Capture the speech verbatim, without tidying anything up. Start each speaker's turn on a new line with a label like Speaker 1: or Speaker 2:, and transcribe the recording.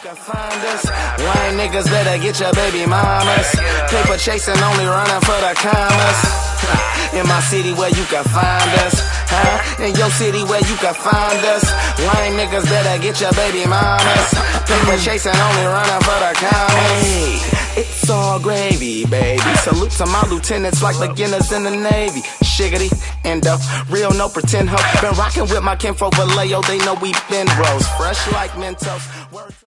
Speaker 1: can find us. Lame niggas better get your baby mamas. Paper chasing, only running for the commas. In my city where you can find us, huh? In your city where you can find us. Lame niggas better get your baby mamas. Paper chasing, only running for the commas. Hey, it's all gravy, baby. Salute to my lieutenants like beginners in the Navy. Shiggity, endo, real no pretend ho. Been rocking with my kinfolk Vallejo, they know we been bros. Fresh like Mentos.